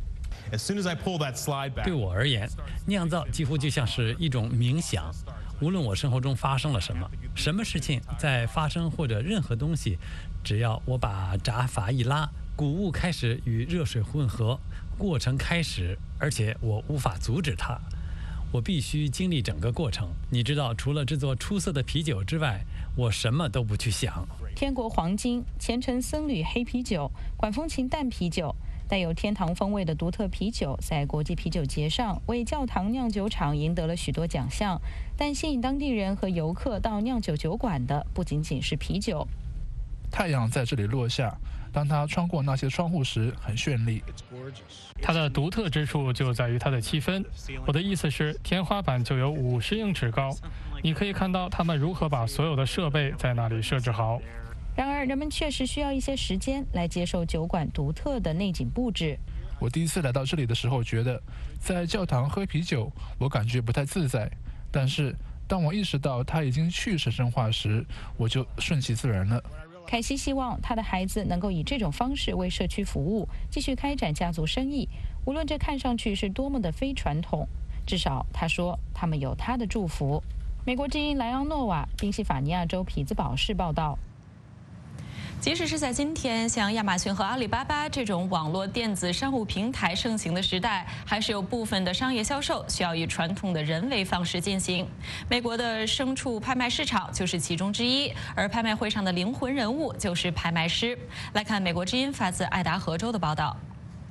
对我而言，酿造几乎就像是一种冥想。无论我生活中发生了什么，什么事情在发生，或者任何东西，只要我把闸阀一拉，谷物开始与热水混合， 过程开始，而且我无法阻止它。我必须经历整个过程。你知道，除了制作出色的啤酒之外，我什么都不去想。 天国黄金、虔诚僧侣黑啤酒、管风琴淡啤酒，带有天堂风味的独特啤酒，在国际啤酒节上为教堂酿酒厂赢得了许多奖项。但吸引当地人和游客到酿酒酒馆的，不仅仅是啤酒。 太阳在这里落下，当它穿过那些窗户时，很绚丽。 它的独特之处就在于它的气氛。我的意思是，天花板就有五十英尺高，你可以看到他们如何把所有的设备在那里设置好。 然而，人们确实需要一些时间来接受酒馆独特的内景布置。 我第一次来到这里的时候，觉得在教堂喝啤酒，我感觉不太自在。但是，当我意识到它已经去神圣化时，我就顺其自然了。 凯西希望他的孩子能够以这种方式为社区服务，继续开展家族生意。无论这看上去是多么的非传统，至少他说他们有他的祝福。美国之音莱昂诺瓦，宾夕法尼亚州匹兹堡市报道。即使是在今天，像亚马逊和阿里巴巴这种网络电子商务平台盛行的时代，还是有部分的商业销售需要以传统的人为方式进行。美国的牲畜拍卖市场就是其中之一，而拍卖会上的灵魂人物就是拍卖师。来看美国之音发自爱达荷州的报道。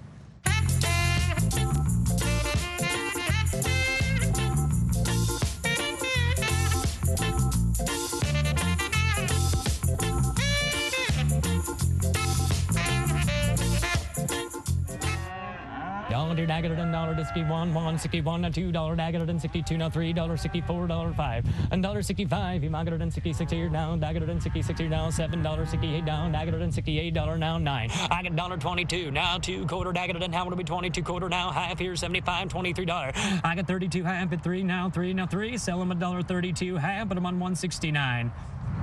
Dollar dagger and dollar sixty one one sixty one and two dollar dagger and sixty two now three dollar sixty four dollar five and dollar sixty five. You dagger and sixty six here now dagger and sixty six here now seven dollar sixty eight down dagger and sixty eight dollar now nine. I got dollar twenty two now two quarter dagger and how would it be twenty two quarter now half here seventy five twenty three dollar. I got thirty two half at three now three now three sell them a dollar thirty two half but I'm on one sixty nine.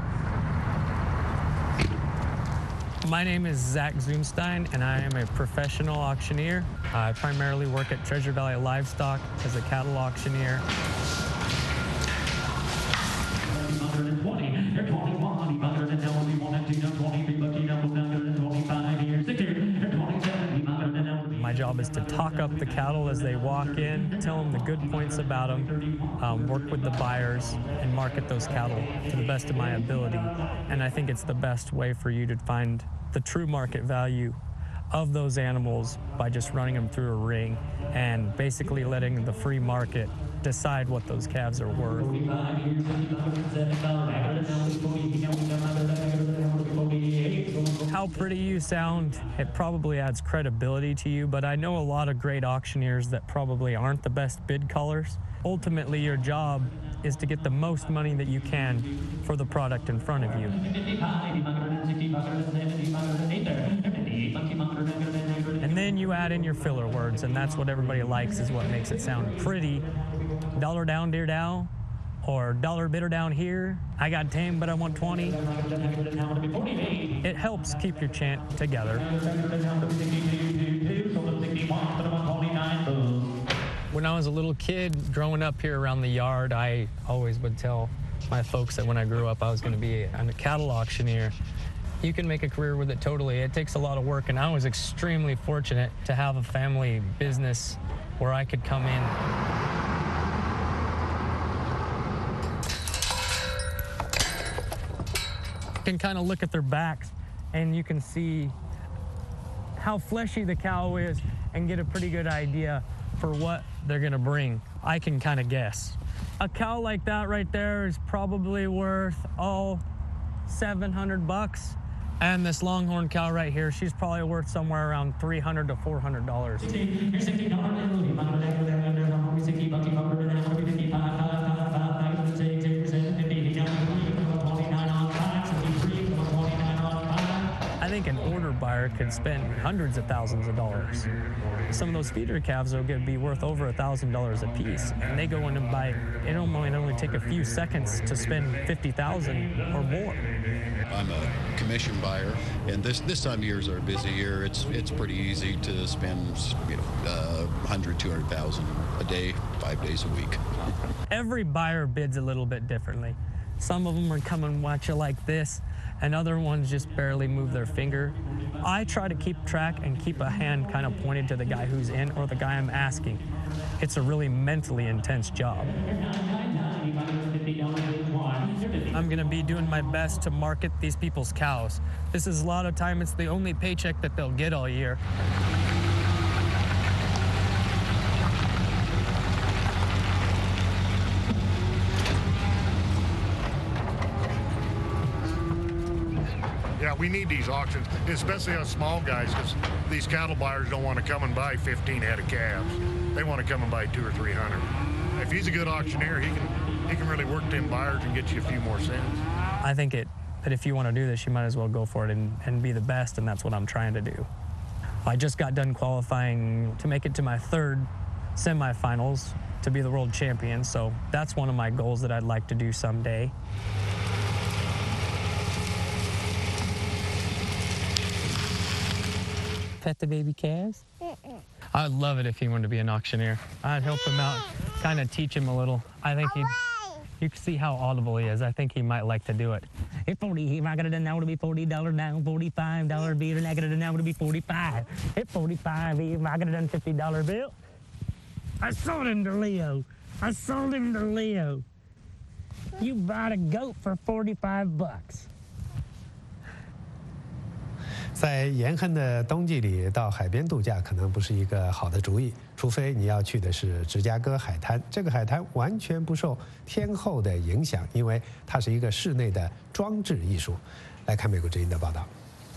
My name is Zach Zoomstein, and I am a professional auctioneer. I primarily work at Treasure Valley Livestock as a cattle auctioneer. My job is to talk up the cattle as they walk in, tell them the good points about them, um, work with the buyers, and market those cattle to the best of my ability. And I think it's the best way for you to find the true market value of those animals by just running them through a ring and basically letting the free market decide what those calves are worth. How pretty you sound, it probably adds credibility to you, but I know a lot of great auctioneers that probably aren't the best bid callers. Ultimately, your job is to get the most money that you can for the product in front of you. And then you add in your filler words, and that's what everybody likes, is what makes it sound pretty. Dollar down, dear dow, or dollar bidder down here. I got ten, but I want twenty. It helps keep your chant together. When I was a little kid growing up here around the yard, I always would tell my folks that when I grew up I was going to be a cattle auctioneer. You can make a career with it totally. It takes a lot of work, and I was extremely fortunate to have a family business where I could come in. You can kind of look at their backs and you can see how fleshy the cow is and get a pretty good idea for what they're gonna bring. I can kind of guess. A cow like that right there is probably worth, oh, seven hundred bucks. And this longhorn cow right here, she's probably worth somewhere around three hundred to four hundred dollars. I think an order buyer could spend hundreds of thousands of dollars. Some of those feeder calves are going to be worth over a thousand dollars a piece, and they go in and buy. It might only take a few seconds to spend fifty thousand or more. I'm a commission buyer, and this this time of year is our busy year. It's it's pretty easy to spend, you know, uh, one hundred, two hundred thousand a day, five days a week. Every buyer bids a little bit differently. Some of them are come and watch it like this, and other ones just barely move their finger. I try to keep track and keep a hand kind of pointed to the guy who's in or the guy I'm asking. It's a really mentally intense job. I'm going to be doing my best to market these people's cows. This is a lot of time, it's the only paycheck that they'll get all year. Yeah, we need these auctions, especially us small guys, because these cattle buyers don't want to come and buy fifteen head of calves. They want to come and buy two or three hundred. If he's a good auctioneer, he can he can really work them buyers and get you a few more cents. I think it that if you want to do this, you might as well go for it and, and be the best, and that's what I'm trying to do. I just got done qualifying to make it to my third semifinals to be the world champion, so that's one of my goals that I'd like to do someday. Pet the baby calves? I'd love it if he wanted to be an auctioneer. I'd help him out, kind of teach him a little. I think he'd, you can see how audible he is. I think he might like to do it. Hey, forty, if I got it now, it'll be forty dollars down, forty-five dollars bill, and I got it now, it'll be forty-five. Hit forty-five, if I got it done fifty dollar bill. I sold him to Leo. I sold him to Leo. You bought a goat for forty-five bucks. 在严寒的冬季里，到海边度假可能不是一个好的主意，除非你要去的是芝加哥海滩。这个海滩完全不受天候的影响，因为它是一个室内的装置艺术。来看美国之音的报道。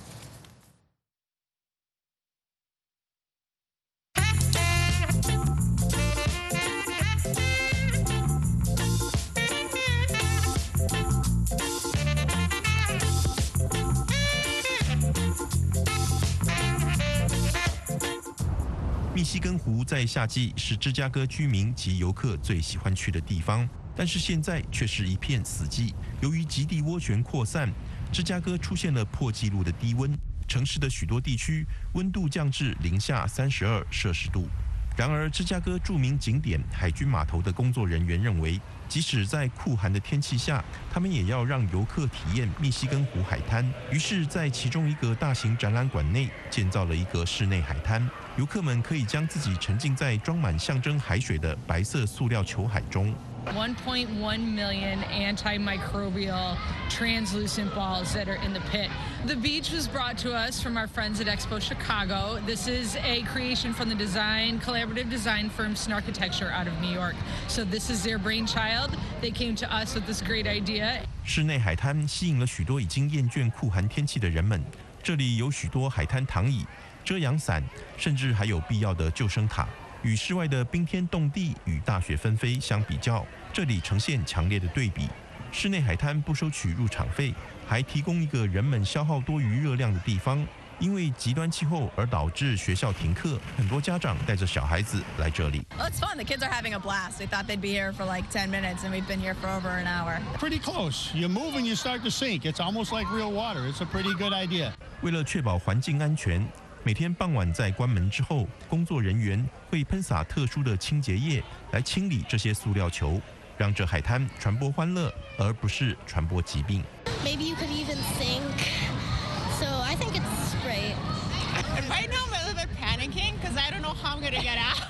密西根湖在夏季是芝加哥居民及游客最喜欢去的地方，但是现在却是一片死寂。由于极地涡旋扩散，芝加哥出现了破纪录的低温，城市的许多地区温度降至零下三十二摄氏度。然而，芝加哥著名景点海军码头的工作人员认为，即使在酷寒的天气下，他们也要让游客体验密西根湖海滩。于是，在其中一个大型展览馆内建造了一个室内海滩，游客们可以将自己沉浸在装满象征海水的白色塑料球海中。 one point one million antimicrobial translucent balls that are in the pit. The beach was brought to us from our friends at Expo Chicago. This is a creation from the design, collaborative design firm Snarchitecture out of New York. So this is their brainchild. They came to us with this great idea. 室内海滩吸引了许多已经厌倦酷寒天气的人们。这里有许多海滩躺椅、遮阳伞，甚至还有必要的救生塔。与室外的冰天冻地与大雪纷飞相比较，这里呈现强烈的对比。室内海滩不收取入场费，还提供一个人们消耗多余热量的地方。因为极端气候而导致学校停课，很多家长带着小孩子来这里。 Well, it's fun. The kids are having a blast. They thought they'd be here for like ten minutes, and we've been here for over an hour. Pretty close. You move and you start to sink. It's almost like real water. It's a pretty good idea. 为了确保环境安全，每天傍晚在关门之后，工作人员会喷洒特殊的清洁液来清理这些塑料球，让这海滩传播欢乐，而不是传播疾病。 Maybe you could even sink. So I think it's great. Right now I'm a little bit panicking because I don't know how I'm going to get out.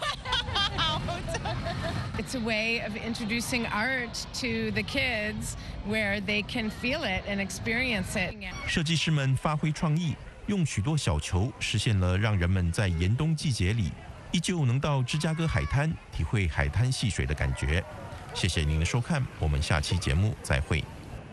It's a way of introducing art to the kids where they can feel it and experience it. 设计师们发挥创意，用许多小球实现了让人们在严冬季节里依旧能到芝加哥海滩体会海滩戏水的感觉。谢谢您的收看，我们下期节目再会。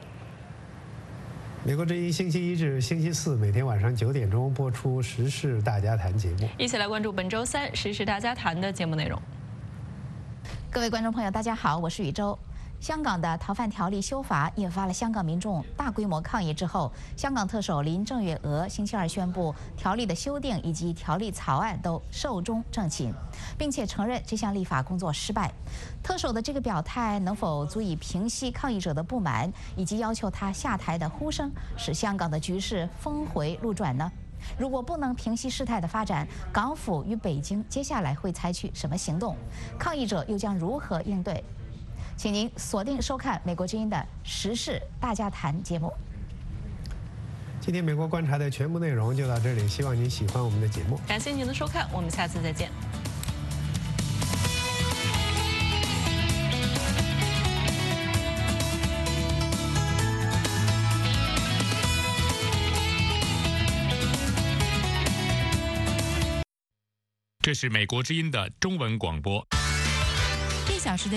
美国之音星期一至星期四每天晚上九点钟播出《时事大家谈》节目， 一起来关注本周三《时事大家谈》的节目内容。 各位观众朋友，大家好，我是宇宙。香港的逃犯条例修法引发了香港民众大规模抗议之后，香港特首林郑月娥星期二宣布，条例的修订以及条例草案都寿终正寝，并且承认这项立法工作失败。特首的这个表态能否足以平息抗议者的不满，以及要求他下台的呼声，使香港的局势峰回路转呢？如果不能平息事态的发展，港府与北京接下来会采取什么行动？抗议者又将如何应对？ 请您锁定收看美国之音的时事大家谈节目。 今天美国观察的全部内容就到这里，希望您喜欢我们的节目。 感谢您的收看，我们下次再见。 这是美国之音的中文广播。 一小时的